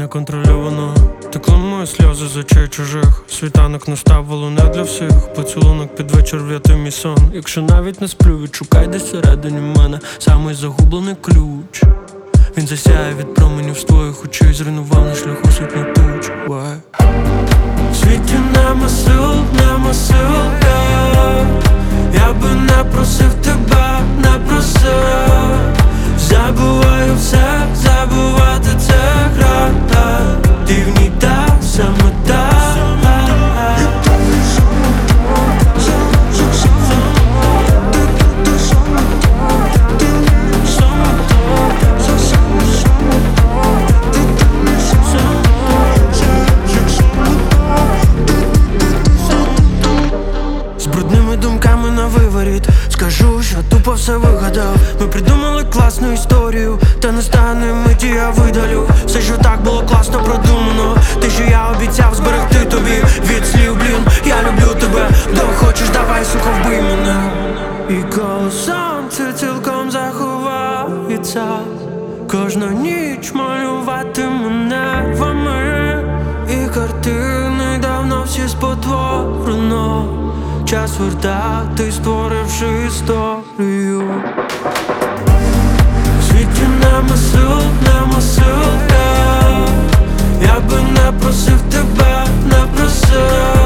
неконтрольовано. Текло мої сльози з очей чужих. Світанок настав, волоне для всіх. Поцілунок під вечір врятуй мій сон. Якщо навіть не сплю, відшукай десь всередині мене самий загублений ключ. Він засяє від променів з твоїх очей, зруйнував на шляху сотні туч. В світі нема сил, я би не просив тебе, не просив. Забуваю все, забувати це гра. Ти в ній та, саме та. З брудними думками на виворіт скажу, що тупо все вигадав. Ми придумали класну історію, та не стане миті, я видалю все, що так було класно продумано. Те, що я обіцяв зберегти тобі від слів, блін, я люблю тебе. Хочеш, давай, сука, вбий мене. І коли сонце цілком заховається, кожну ніч малюватиме нервами. І картини давно всі спотворено. Час вертати, створивши історію. В світі нема сил, я би не просив тебе, не просив.